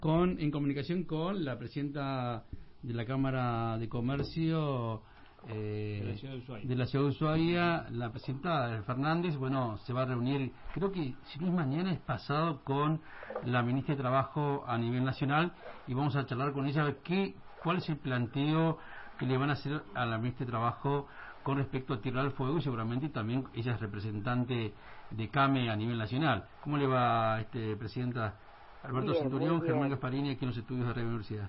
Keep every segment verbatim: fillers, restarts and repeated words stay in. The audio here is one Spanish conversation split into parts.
con en comunicación con la presidenta de la Cámara de Comercio eh, de la ciudad de Ushuaia, de la ciudad de Ushuaia, la presidenta Fernández. Bueno, se va a reunir, creo que si no es mañana, es pasado, con la ministra de Trabajo a nivel nacional, y vamos a charlar con ella a ver qué, cuál es el planteo que le van a hacer a la ministra de Trabajo con respecto a Tierra del Fuego, y seguramente también ella es representante de CAME a nivel nacional. ¿Cómo le va, este presidenta? Alberto Bien, Centurión, Germán Gasparini, aquí en los estudios de Radio Universidad.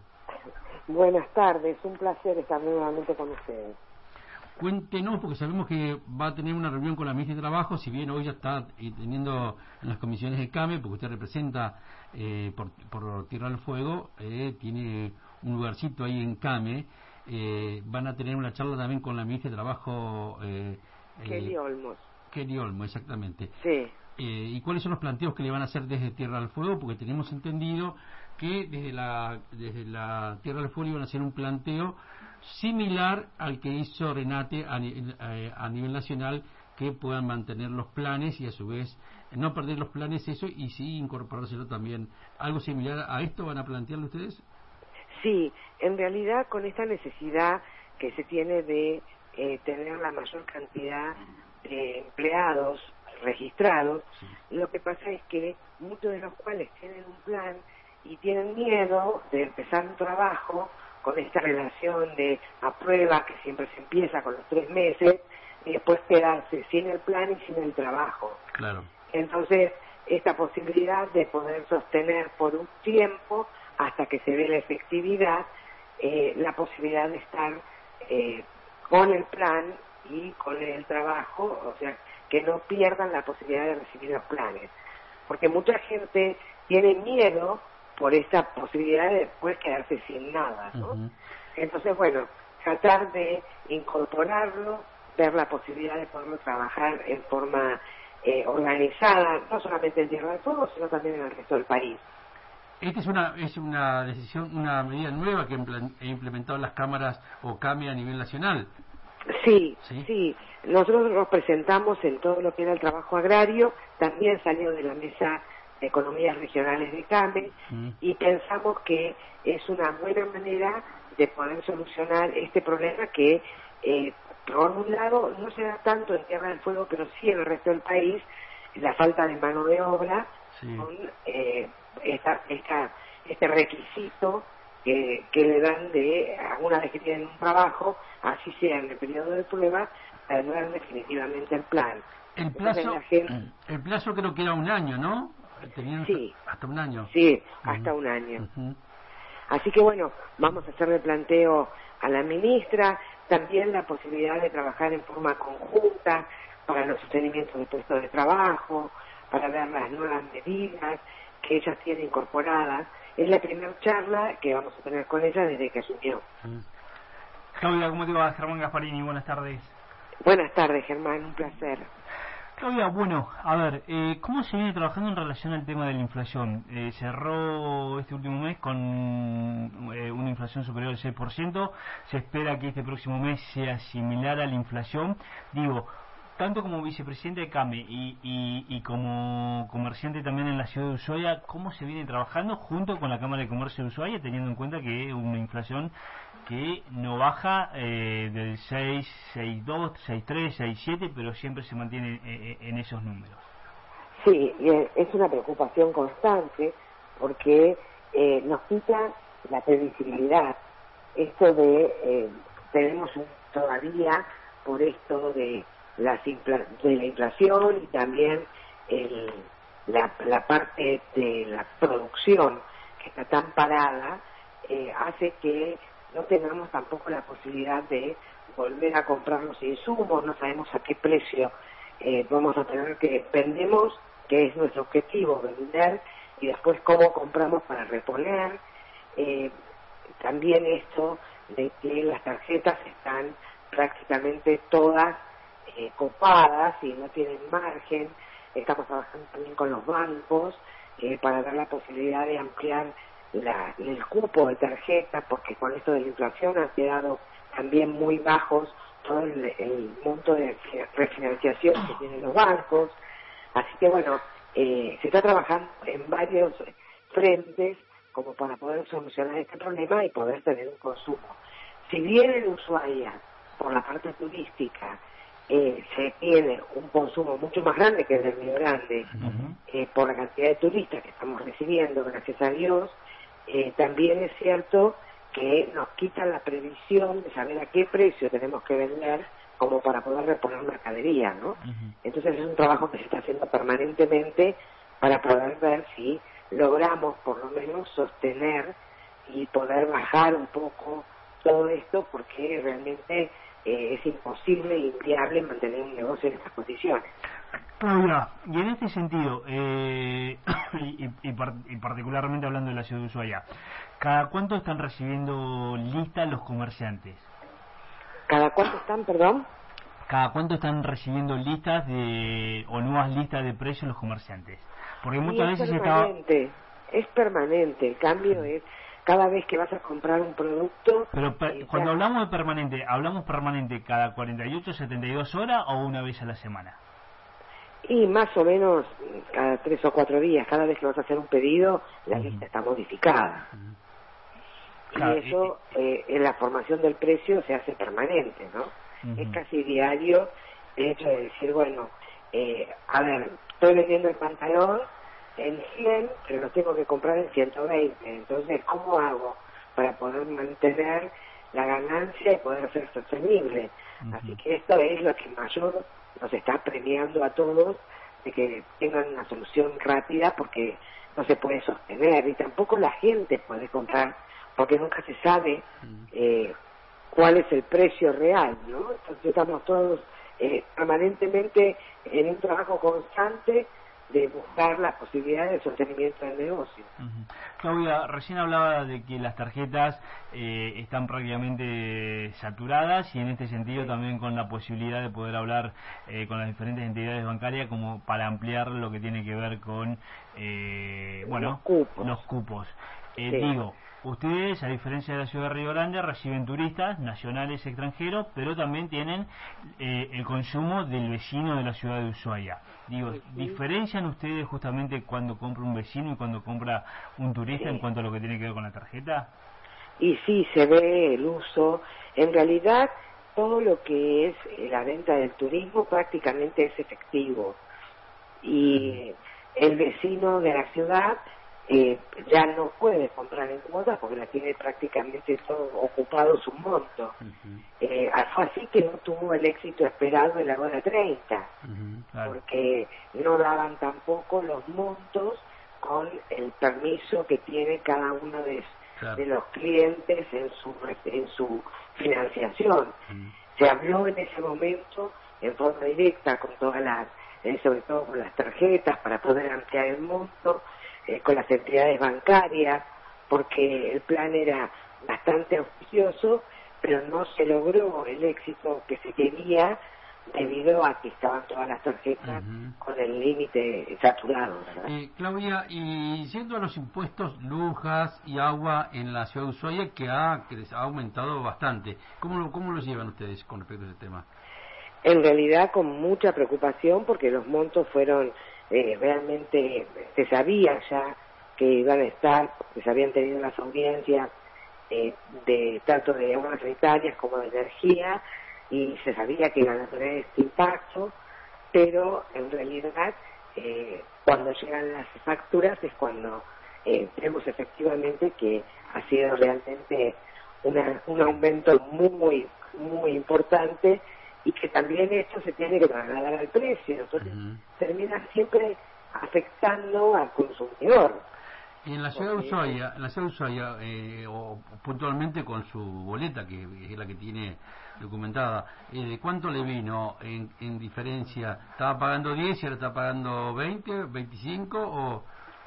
Buenas tardes, un placer estar nuevamente con ustedes. Cuéntenos, porque sabemos que va a tener una reunión con la ministra de Trabajo, si bien hoy ya está teniendo en las comisiones de CAME, porque usted representa eh, por, por Tierra del Fuego, eh, tiene un lugarcito ahí en CAME, eh, van a tener una charla también con la ministra de Trabajo. Eh, Kelly eh, Olmos. Kelly Olmos, exactamente. Sí. Eh, ¿Y cuáles son los planteos que le van a hacer desde Tierra del Fuego? Porque tenemos entendido que desde la desde la Tierra del Fuego iban a hacer un planteo similar al que hizo Renate a, a, a nivel nacional, que puedan mantener los planes y a su vez no perder los planes, eso, y sí incorporárselo también. ¿Algo similar a esto van a plantearlo ustedes? Sí, en realidad con esta necesidad que se tiene de eh, tener la mayor cantidad de empleados registrados, sí. Lo que pasa es que muchos de los cuales tienen un plan y tienen miedo de empezar un trabajo con esta relación de a prueba que siempre se empieza con los tres meses y después quedarse sin el plan y sin el trabajo. Claro. Entonces, esta posibilidad de poder sostener por un tiempo hasta que se ve la efectividad, eh, la posibilidad de estar eh, con el plan y con el trabajo, o sea, que no pierdan la posibilidad de recibir los planes, porque mucha gente tiene miedo por esta posibilidad de después quedarse sin nada, ¿no? Uh-huh. Entonces, bueno, tratar de incorporarlo, ver la posibilidad de poderlo trabajar en forma eh, organizada, no solamente en Tierra del Fuego, sino también en el resto del país. Esta es una es una decisión, una medida nueva que han implementado las cámaras o CAME a nivel nacional. Sí, sí, sí, nosotros nos presentamos en todo lo que era el trabajo agrario, también salió de la mesa de economías regionales de CAME, mm. y pensamos que es una buena manera de poder solucionar este problema que, eh, por un lado, no se da tanto en Tierra del Fuego, pero sí en el resto del país, la falta de mano de obra, sí. con eh, esta, esta, este requisito que, que le dan de, una vez que tienen un trabajo, así sea en el periodo de prueba, perder definitivamente el plan. El plazo, gente... el plazo creo que era un año, ¿no? Tenían sí. Hasta un año. Sí, hasta uh-huh. un año. Uh-huh. Así que bueno, vamos a hacerle planteo a la ministra, también la posibilidad de trabajar en forma conjunta para los sostenimientos de puestos de trabajo, para ver las nuevas medidas que ella tiene incorporadas. Es la primera charla que vamos a tener con ella desde que asumió. Uh-huh. Claudia, ¿cómo te va? Germán Gasparini, buenas tardes. Buenas tardes, Germán, un placer. Claudia, bueno, a ver, eh, ¿cómo se viene trabajando en relación al tema de la inflación? Eh, cerró este último mes con eh, una inflación superior al seis por ciento, se espera que este próximo mes sea similar a la inflación. Digo, tanto como vicepresidente de CAME y, y, y como comerciante también en la ciudad de Ushuaia, ¿cómo se viene trabajando junto con la Cámara de Comercio de Ushuaia, teniendo en cuenta que una inflación que no baja eh, del seis, seis dos, seis tres, seis siete, pero siempre se mantiene eh, en esos números? Sí, es una preocupación constante porque eh, nos quita la previsibilidad. Esto de, eh, tenemos un, todavía por esto de, las infla, de la inflación y también el, la, la parte de la producción que está tan parada, eh, hace que no tengamos tampoco la posibilidad de volver a comprar los insumos, no sabemos a qué precio eh, vamos a tener que, vendemos, que es nuestro objetivo, vender, y después cómo compramos para reponer. Eh, también esto de que las tarjetas están prácticamente todas eh, copadas y no tienen margen. Estamos trabajando también con los bancos eh, para dar la posibilidad de ampliar La, el cupo de tarjeta, porque con esto de la inflación han quedado también muy bajos todo el, el monto de refinanciación que tienen los bancos. Así que bueno, eh, se está trabajando en varios frentes como para poder solucionar este problema y poder tener un consumo. Si bien en Ushuaia, por la parte turística, eh, se tiene un consumo mucho más grande que el del Río Grande, uh-huh. eh, por la cantidad de turistas que estamos recibiendo, gracias a Dios, eh, también es cierto que nos quita la previsión de saber a qué precio tenemos que vender como para poder reponer mercadería, ¿no? Uh-huh. Entonces es un trabajo que se está haciendo permanentemente para poder ver si logramos por lo menos sostener y poder bajar un poco todo esto, porque realmente eh, es imposible e inviable mantener un negocio en estas condiciones. Claudia, y en este sentido, eh, y, y, y, par, y particularmente hablando de la ciudad de Ushuaia, ¿cada cuánto están recibiendo listas los comerciantes? ¿Cada cuánto están, perdón? ¿Cada cuánto están recibiendo listas de o nuevas listas de precios los comerciantes? Porque muchas veces es permanente, estaba... es permanente, el cambio es cada vez que vas a comprar un producto. Pero per, cuando ya... hablamos de permanente, ¿hablamos permanente cada cuarenta y ocho, setenta y dos horas o una vez a la semana? Y más o menos cada tres o cuatro días, cada vez que vas a hacer un pedido, la uh-huh. lista está modificada. Uh-huh. Claro, y eso eh, en la formación del precio se hace permanente, ¿no? Uh-huh. Es casi diario el hecho de decir, bueno, eh, a ver, estoy vendiendo el pantalón en cien, pero lo tengo que comprar en ciento veinte. Entonces, ¿cómo hago para poder mantener la ganancia y poder ser sostenible? Uh-huh. Así que esto es lo que mayor nos está premiando a todos, de que tengan una solución rápida, porque no se puede sostener y tampoco la gente puede comprar, porque nunca se sabe eh, cuál es el precio real, ¿no? Entonces estamos todos eh, permanentemente en un trabajo constante de buscar las posibilidades de sostenimiento del negocio. Uh-huh. Claudia, recién hablaba de que las tarjetas eh, están prácticamente saturadas y en este sentido sí. también con la posibilidad de poder hablar eh, con las diferentes entidades bancarias como para ampliar lo que tiene que ver con eh, bueno los cupos. Los cupos. Eh, sí. Digo, ustedes, a diferencia de la ciudad de Río Grande, reciben turistas nacionales y extranjeros, pero también tienen eh, el consumo del vecino de la ciudad de Ushuaia. Digo, sí. ¿diferencian ustedes justamente cuando compra un vecino y cuando compra un turista sí. en cuanto a lo que tiene que ver con la tarjeta? Y sí, se ve el uso. En realidad, todo lo que es la venta del turismo prácticamente es efectivo. Y el vecino de la ciudad Eh, ya no puede comprar en cuotas porque la tiene prácticamente todo ocupado su monto. Uh-huh. Eh, fue así que no tuvo el éxito esperado en la hora treinta, uh-huh, claro. porque no daban tampoco los montos con el permiso que tiene cada uno de, claro. de los clientes en su en su financiación. Uh-huh. Se habló en ese momento en forma directa con todas las, eh, sobre todo con las tarjetas para poder ampliar el monto. Eh, con las entidades bancarias, porque el plan era bastante auspicioso, pero no se logró el éxito que se quería debido a que estaban todas las tarjetas uh-huh. con el límite saturado, ¿verdad? Eh, Claudia, y yendo a los impuestos, luz, gas y agua en la ciudad de Ushuaia, que ha, que ha aumentado bastante, ¿cómo lo, cómo lo llevan ustedes con respecto a ese tema? En realidad con mucha preocupación, porque los montos fueron Eh, realmente se sabía ya que iban a estar, porque se habían tenido las audiencias eh, de tanto de aguas sanitarias como de energía, y se sabía que iban a tener este impacto, pero en realidad eh, cuando llegan las facturas es cuando eh, vemos efectivamente que ha sido realmente una, un aumento muy muy importante, y que también esto se tiene que trasladar al precio, entonces uh-huh. termina siempre afectando al consumidor. Y en la ciudad de Ushuaia, en la ciudad de Ushuaia eh, o puntualmente con su boleta, que es la que tiene documentada, eh, ¿cuánto le vino en, en diferencia? ¿Estaba pagando diez y ahora está pagando veinte, veinticinco o...?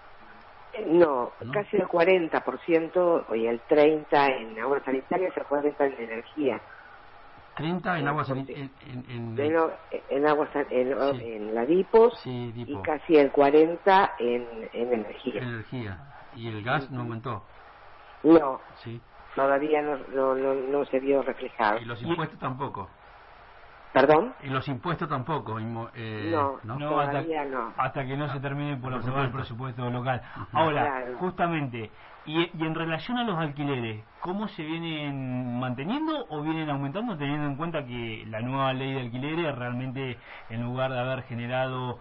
No, ¿no? Casi el cuarenta por ciento y el treinta por ciento en agua sanitaria, el cuarenta por ciento en energía. treinta en agua sanitaria en, en, en, en agua en, sí. en la Dipos, sí, Dipo. Y casi el cuarenta por ciento en, en energía. Energía. ¿Y el gas no aumentó? No, sí. Todavía no, no, no, no se vio reflejado. ¿Y los impuestos tampoco? ¿Perdón? Y los impuestos tampoco. Eh, no, no, no, hasta, no. hasta que no se termine por aprobar el presupuesto local. Uh-huh. Ahora, claro. justamente, y, y en relación a los alquileres, ¿cómo se vienen manteniendo o vienen aumentando, teniendo en cuenta que la nueva ley de alquileres realmente, en lugar de haber generado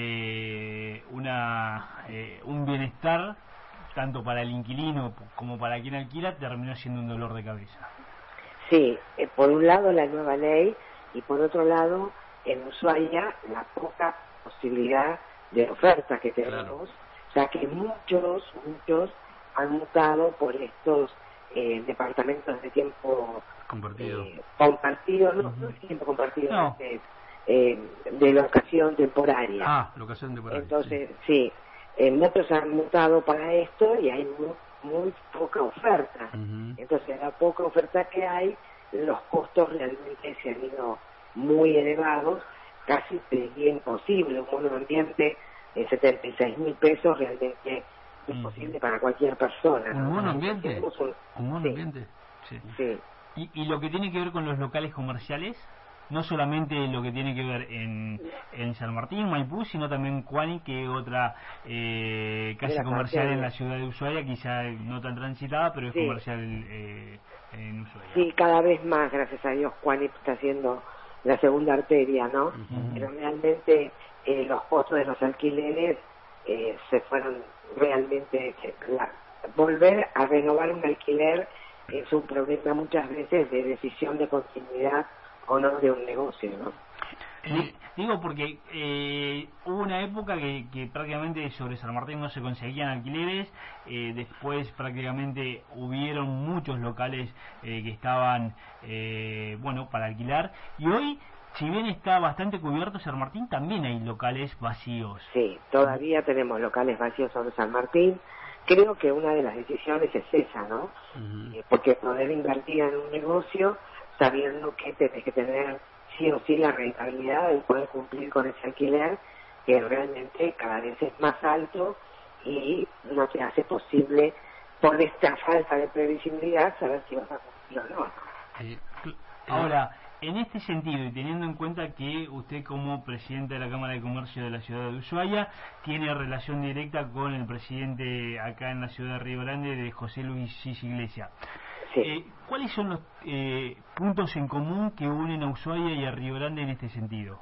eh, una eh, un bienestar tanto para el inquilino como para quien alquila, terminó siendo un dolor de cabeza? Sí, eh, por un lado la nueva ley y por otro lado en Ushuaia la poca posibilidad de oferta que tenemos, claro. Ya que muchos, muchos han mutado por estos eh, departamentos de tiempo compartido, eh, compartido, no, uh-huh. no es tiempo compartido, no. es, eh, de locación temporaria. Ah, locación temporaria. Entonces, sí, sí eh, muchos han mutado para esto y hay muy, muy poca oferta. Uh-huh. Entonces, la poca oferta que hay, los costos realmente se han ido muy elevados, casi sería imposible un monoambiente en setenta y seis mil pesos, realmente imposible uh-huh. para cualquier persona. ¿Un ¿no? monoambiente? Un, ¿Un monoambiente? Sí. sí. ¿Y, ¿Y lo que tiene que ver con los locales comerciales? No solamente lo que tiene que ver en, en San Martín, Maipú, sino también Cuani, que es otra eh, casa comercial en la ciudad de Ushuaia, quizá no tan transitada, pero es sí. comercial eh, en Ushuaia. Sí, cada vez más, gracias a Dios, Cuani está haciendo la segunda arteria, ¿no? Uh-huh. Pero realmente eh, los costos de los alquileres eh, se fueron realmente... La, volver a renovar un alquiler es un problema muchas veces de decisión de continuidad o no de un negocio, ¿no? Eh, digo porque eh, hubo una época que, que prácticamente sobre San Martín no se conseguían alquileres, eh, después prácticamente hubieron muchos locales eh, que estaban eh, bueno para alquilar, y hoy, si bien está bastante cubierto San Martín, también hay locales vacíos. Sí, todavía tenemos locales vacíos sobre San Martín. Creo que una de las decisiones es esa, ¿no? Uh-huh. Eh, porque poder invertir en un negocio sabiendo que tenés que tener sí o sí la rentabilidad de poder cumplir con ese alquiler, que realmente cada vez es más alto y no te hace posible, por esta falta de previsibilidad, saber si vas a cumplir o no. Eh, ahora, en este sentido, y teniendo en cuenta que usted como presidente de la Cámara de Comercio de la ciudad de Ushuaia tiene relación directa con el presidente acá en la ciudad de Río Grande, de José Luis Iglesia, sí. eh, ¿cuáles son los eh, puntos en común que unen a Ushuaia y a Río Grande en este sentido?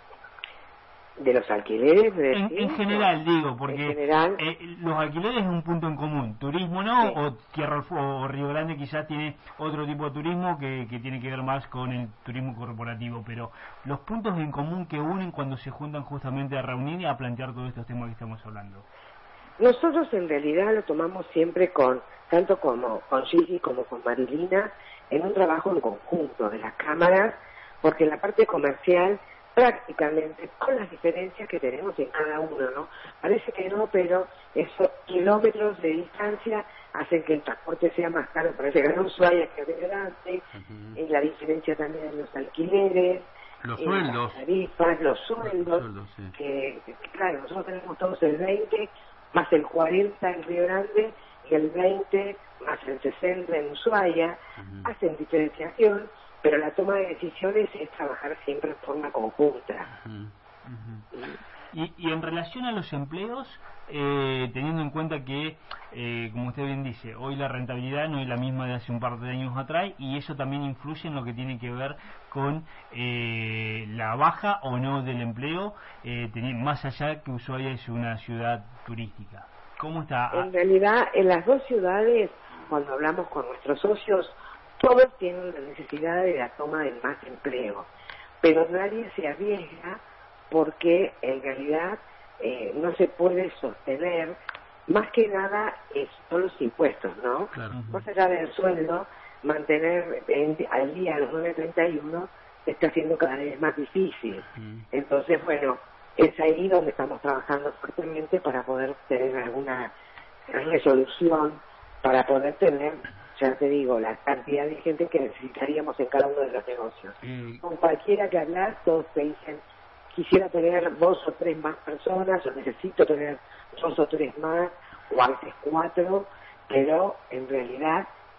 ¿De los alquileres? De en, en general, digo, porque general, eh, los alquileres es un punto en común. Turismo no, sí. o Tierra o Río Grande quizás tiene otro tipo de turismo que, que tiene que ver más con el turismo corporativo, pero los puntos en común que unen cuando se juntan justamente a reunir y a plantear todos estos temas que estamos hablando. Nosotros en realidad lo tomamos siempre con, tanto como con Gigi como con Marilina, en un trabajo en conjunto de las cámaras, porque la parte comercial prácticamente con las diferencias que tenemos en cada uno, ¿no? Parece que no, pero esos kilómetros de distancia hacen que el transporte sea más caro para llegar a Ushuaia que a Río Grande, uh-huh. y la diferencia también en los alquileres, los eh, sueldos, las tarifas, los sueldos, los sueldos sí. que, que claro, nosotros tenemos todos el veinte más el cuarenta en Río Grande y el veinte más el sesenta en Ushuaia, uh-huh. hacen diferenciación, pero la toma de decisiones es trabajar siempre en forma conjunta. Uh-huh. Uh-huh. Y, y en relación a los empleos, eh, teniendo en cuenta que, eh, como usted bien dice, hoy la rentabilidad no es la misma de hace un par de años atrás, y eso también influye en lo que tiene que ver con eh, la baja o no del empleo, eh, teniendo, más allá que Ushuaia es una ciudad turística. ¿Cómo está? En realidad, en las dos ciudades, cuando hablamos con nuestros socios, todos tienen la necesidad de la toma de más empleo, pero nadie se arriesga porque en realidad eh, no se puede sostener, más que nada es, son los impuestos, ¿no? Claro. Más allá del sueldo, mantener en, al día a los nueve treinta y uno se está haciendo cada vez más difícil. Uh-huh. Entonces, bueno, es ahí donde estamos trabajando fuertemente para poder tener alguna resolución, para poder tener, ya te digo, la cantidad de gente que necesitaríamos en cada uno de los negocios. Mm. Con cualquiera que hablas, todos te dicen, quisiera tener dos o tres más personas, o necesito tener dos o tres más, o a veces cuatro, pero en realidad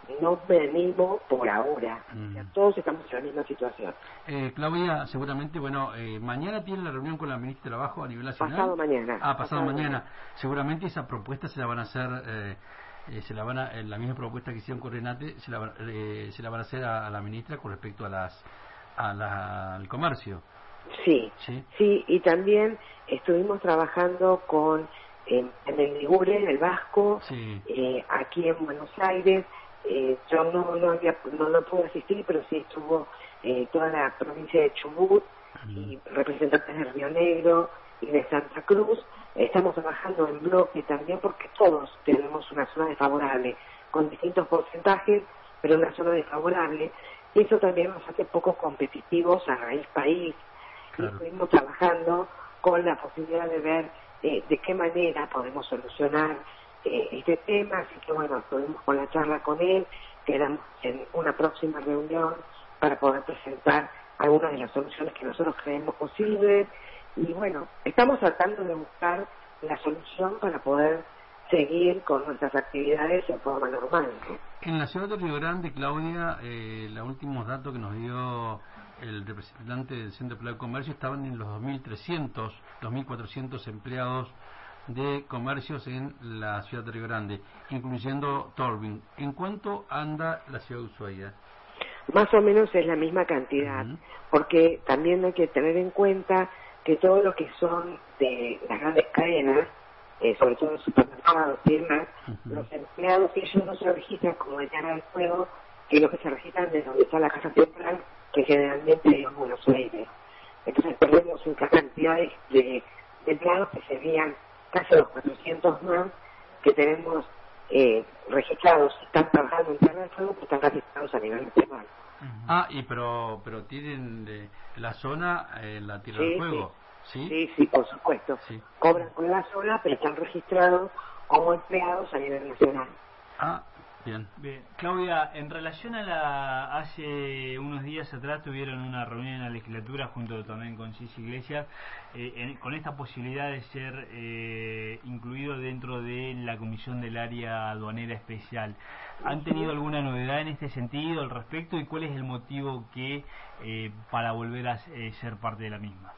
no me animo por ahora. Mm. O sea, todos estamos en la misma situación. Eh, Claudia, seguramente, bueno, eh, mañana tiene la reunión con la ministra de Trabajo a nivel nacional. Pasado mañana. Ah, pasado, pasado mañana. mañana. Seguramente esa propuesta se la van a hacer, eh, eh, se la van a, eh, la misma propuesta que hicieron con Renate, se la, va- eh, se la van a hacer a, a la ministra con respecto a las, a la, al comercio. Sí, Sí. sí, y también estuvimos trabajando con en, en el Ligure, en el Vasco, Sí. eh, aquí en Buenos Aires. Eh, yo no no, había, no no pude asistir, pero sí estuvo eh, toda la provincia de Chubut y representantes de Río Negro y de Santa Cruz. Estamos trabajando en bloque también porque todos tenemos una zona desfavorable con distintos porcentajes, pero una zona desfavorable. Y eso también nos hace poco competitivos a raíz país. Claro. Y estuvimos trabajando con la posibilidad de ver eh, de qué manera podemos solucionar eh, este tema, así que bueno, estuvimos con la charla con él, quedamos en una próxima reunión para poder presentar algunas de las soluciones que nosotros creemos posibles, y bueno, estamos tratando de buscar la solución para poder seguir con nuestras actividades en forma normal, ¿no? En la ciudad de Río Grande, Claudia, eh, los últimos datos que nos dio el representante del Centro de Empleo de Comercio estaban en los dos mil trescientos, dos mil cuatrocientos empleados de comercios en la ciudad de Río Grande, incluyendo Tolvin. ¿En cuánto anda la ciudad de Ushuaia? Más o menos es la misma cantidad, Uh-huh. porque también hay que tener en cuenta que todo lo que son de las grandes cadenas, eh, sobre todo los supermercados y demás, Uh-huh. los empleados, ellos no se registran como de Tierra del Fuego, que los que se registran de donde está la casa central, que generalmente es Buenos Aires. Entonces perdemos una cantidad de, de, de empleados que serían casi los cuatrocientos más que tenemos eh, registrados, están trabajando en Tierra del Fuego, que están registrados a nivel nacional. Ah, y pero pero tienen de, la zona, eh, la Tierra Sí, del Fuego, ¿sí? Sí, sí, por supuesto. Sí. Cobran con la zona, pero están registrados como empleados a nivel nacional. Ah, bien. Bien, Claudia, en relación a la, hace unos días atrás tuvieron una reunión en la legislatura junto también con Cici Iglesias, eh, en, con esta posibilidad de ser eh, incluido dentro de la comisión del área aduanera especial. ¿Han tenido alguna novedad en este sentido al respecto y cuál es el motivo que eh, para volver a eh, ser parte de la misma?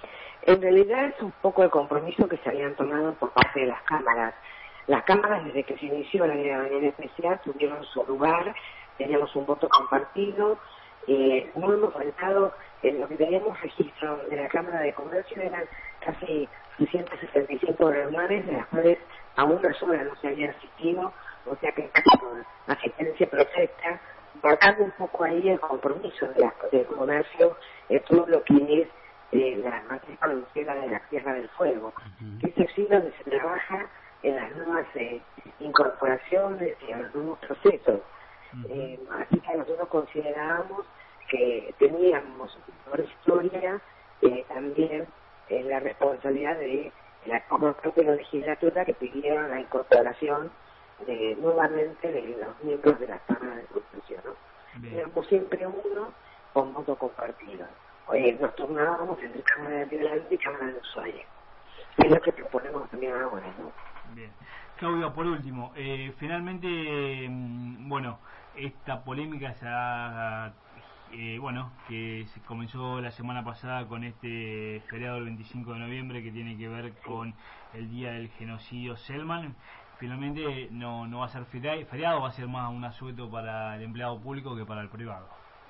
En realidad es un poco el compromiso que se habían tomado por parte de las cámaras. Las cámaras, desde que se inició la ley de manera especial, tuvieron su lugar, teníamos un voto compartido, eh, no hemos faltado, en lo que teníamos registro de la Cámara de Comercio eran casi seiscientas sesenta y cinco reuniones, de las cuales a una sola no se había asistido, o sea que casi con asistencia perfecta, marcando un poco ahí el compromiso de la, del comercio en todo lo que es eh, la matriz productiva de la Tierra del Fuego, Uh-huh. que es así donde se trabaja en las nuevas eh, incorporaciones y en los nuevos procesos. Uh-huh. Eh, así que nosotros considerábamos que teníamos por historia eh, también eh, la responsabilidad de la como propia legislatura que pidieron la incorporación de, nuevamente de los miembros de la Cámara de Construcción, ¿no? Éramos siempre uno con voto compartido. Eh, nos turnábamos entre Cámara de Río Grande y Cámara de Ushuaia. Es lo que proponemos también ahora, ¿no? Bien. Claudia, por último, eh, finalmente, eh, bueno, esta polémica se ha, eh, bueno, que se comenzó la semana pasada con este feriado del veinticinco de noviembre que tiene que ver con el día del genocidio Selman. Finalmente no, no va a ser feriado, va a ser más un asueto para el empleado público que para el privado.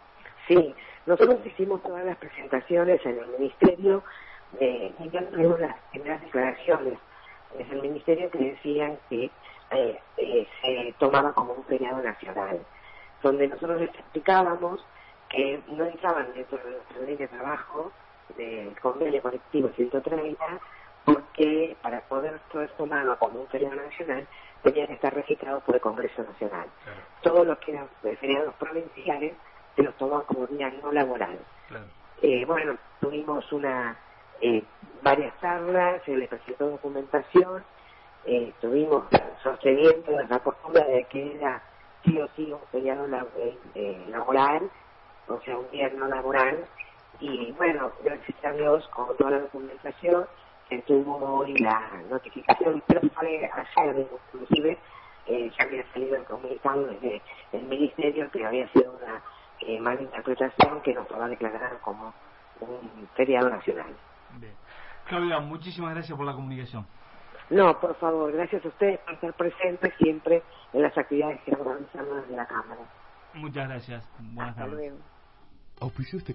Sí, nosotros hicimos todas las presentaciones en el Ministerio, eh, y ya tuvimos las primeras declaraciones desde el Ministerio que decían que eh, eh, se tomaba como un feriado nacional, donde nosotros les explicábamos que no entraban dentro de nuestra ley de trabajo del convenio colectivo ciento treinta, porque para poder ser tomado como un feriado nacional tenía que estar registrado por el Congreso Nacional. Claro. Todos los que eran feriados provinciales se los tomaban como día no laboral. Claro. Eh, bueno, tuvimos una eh, varias charlas, se les presentó documentación, eh, estuvimos sosteniendo la postura de que era sí o sí un feriado lab- eh, laboral, o sea, un día no laboral, y bueno, gracias a Dios, con toda la documentación, se tuvo hoy la notificación, pero fue ayer inclusive, eh, ya había salido el comunicado desde el Ministerio que había sido una eh, mala interpretación que nos va a declarar como un feriado nacional. Bien. Claudia, muchísimas gracias por la comunicación. No, por favor, gracias a ustedes por estar presentes siempre en las actividades que organizamos desde la Cámara. Muchas gracias. Buenas Hasta tardes. luego. Auspició este